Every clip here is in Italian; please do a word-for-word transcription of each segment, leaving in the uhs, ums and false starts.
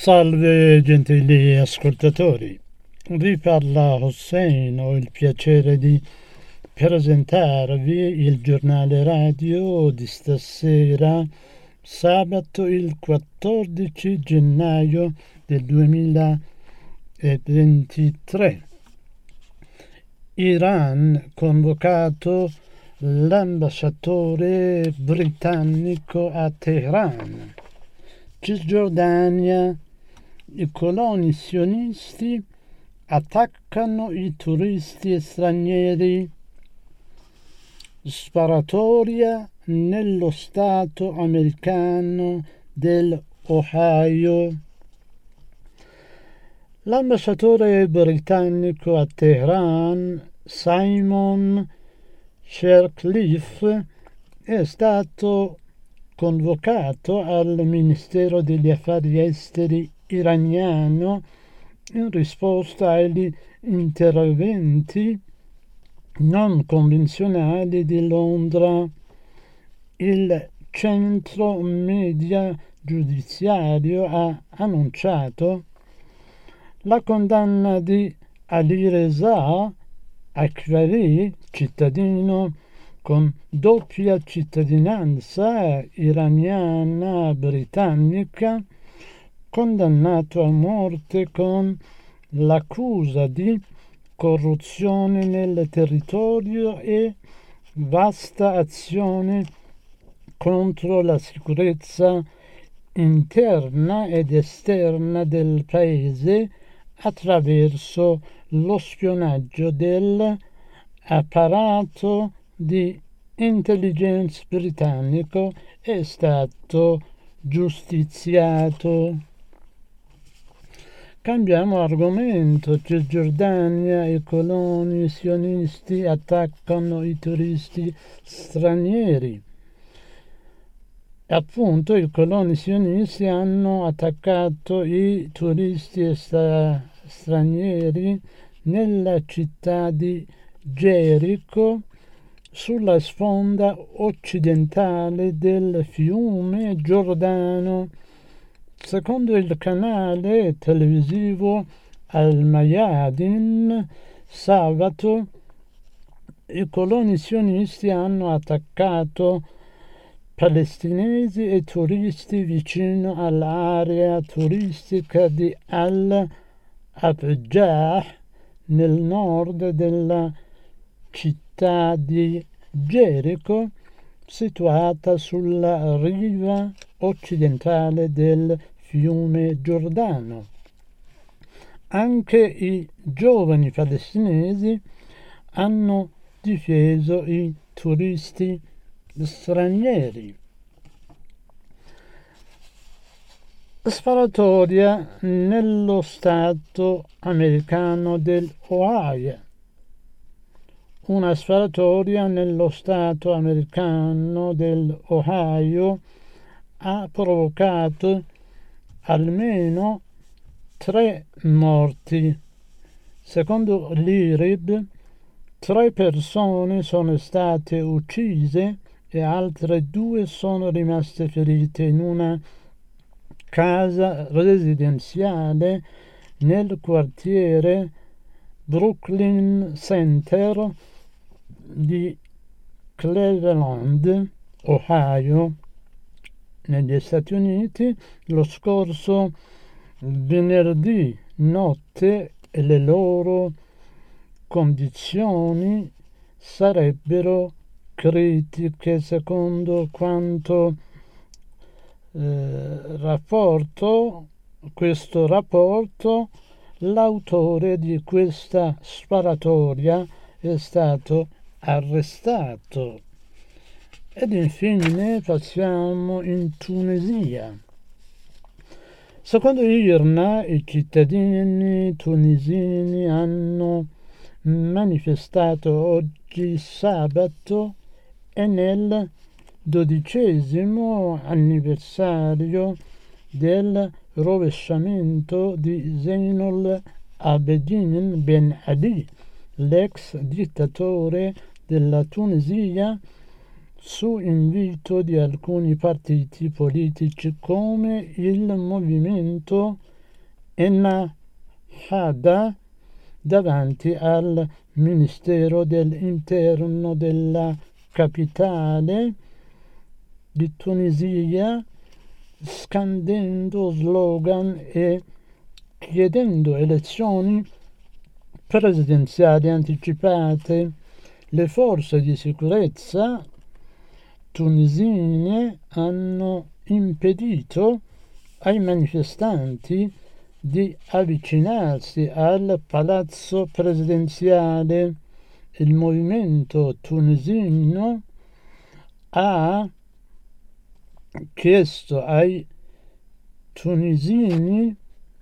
Salve gentili ascoltatori, vi parla Hossein, ho il piacere di presentarvi il giornale radio di stasera, sabato il quattordici gennaio del duemilaventitré. Iran convocato l'ambasciatore britannico a Teheran. Cisgiordania, i coloni sionisti attaccano i turisti stranieri. Sparatoria nello stato americano dell'Ohio. L'ambasciatore britannico a Teheran, Simon Shercliffe, è stato convocato al Ministero degli Affari Esteri iraniano in risposta agli interventi non convenzionali di Londra. Il centro media giudiziario ha annunciato la condanna di Alireza Akbari, cittadino con doppia cittadinanza iraniana britannica, condannato a morte con l'accusa di corruzione nel territorio e vasta azione contro la sicurezza interna ed esterna del paese attraverso lo spionaggio dell'apparato di intelligence britannico. È stato giustiziato. Cambiamo argomento. Cisgiordania, i coloni sionisti attaccano i turisti stranieri. Appunto, i coloni sionisti hanno attaccato i turisti stra- stranieri nella città di Gerico, sulla sponda occidentale del fiume Giordano. Secondo il canale televisivo Al-Mayadin, sabato i coloni sionisti hanno attaccato palestinesi e turisti vicino all'area turistica di Al-Abjah, nel nord della città di Gerico, situata sulla riva occidentale del fiume Giordano. Anche i giovani palestinesi hanno difeso i turisti stranieri. Sparatoria nello stato americano dell'Ohio. Una sparatoria nello stato americano dell'Ohio ha provocato almeno tre morti. Secondo l'I R I B, tre persone sono state uccise e altre due sono rimaste ferite in una casa residenziale nel quartiere Brooklyn Center di Cleveland, Ohio, negli Stati Uniti. Lo scorso venerdì notte e le loro condizioni sarebbero critiche, secondo quanto eh, rapporto questo rapporto. L'autore di questa sparatoria è stato arrestato. Ed infine passiamo in Tunisia. Secondo I R N A, i cittadini tunisini hanno manifestato oggi sabato e nel dodicesimo anniversario del rovesciamento di Zeinul Abidin Ben Ali, l'ex dittatore della Tunisia, su invito di alcuni partiti politici come il Movimento Ennahda davanti al Ministero dell'Interno della capitale di Tunisia, scandendo slogan e chiedendo elezioni presidenziali anticipate. Le forze di sicurezza tunisine hanno impedito ai manifestanti di avvicinarsi al palazzo presidenziale. Il movimento tunisino ha chiesto ai tunisini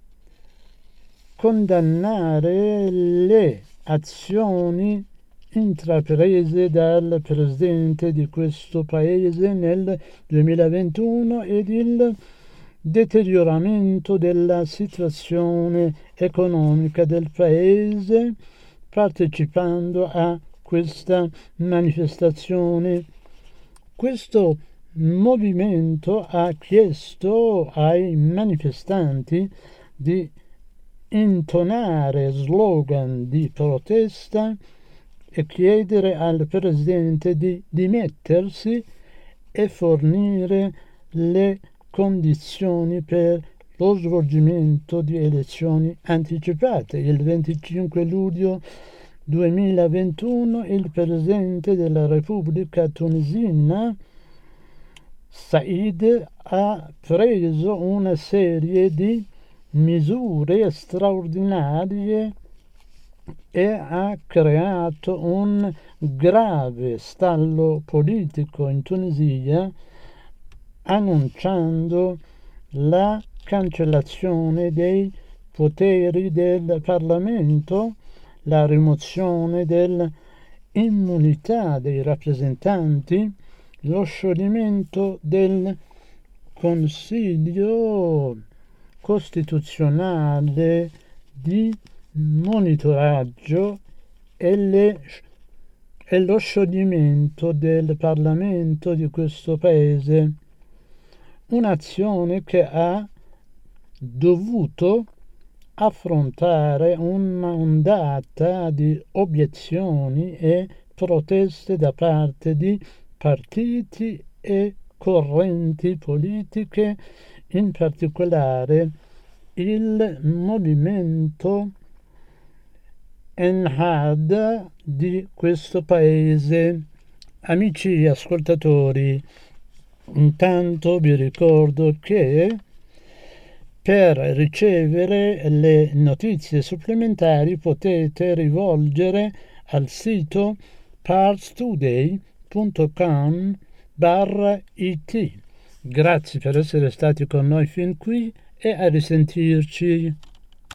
condannare le azioni intraprese dal presidente di questo paese nel duemilaventuno ed il deterioramento della situazione economica del paese, partecipando a questa manifestazione. Questo movimento ha chiesto ai manifestanti di intonare slogan di protesta e chiedere al presidente di dimettersi e fornire le condizioni per lo svolgimento di elezioni anticipate. Il venticinque luglio duemilaventuno il presidente della Repubblica Tunisina Said ha preso una serie di misure straordinarie e ha creato un grave stallo politico in Tunisia, annunciando la cancellazione dei poteri del Parlamento, la rimozione dell'immunità dei rappresentanti, lo scioglimento del Consiglio costituzionale di monitoraggio e, le, e lo scioglimento del Parlamento di questo paese. Un'azione che ha dovuto affrontare un'ondata di obiezioni e proteste da parte di partiti e correnti politiche, in particolare il movimento Ennahda di questo paese. Amici ascoltatori, intanto vi ricordo che per ricevere le notizie supplementari potete rivolgere al sito parstoday punto com barra it. Grazie per essere stati con noi fin qui e a risentirci.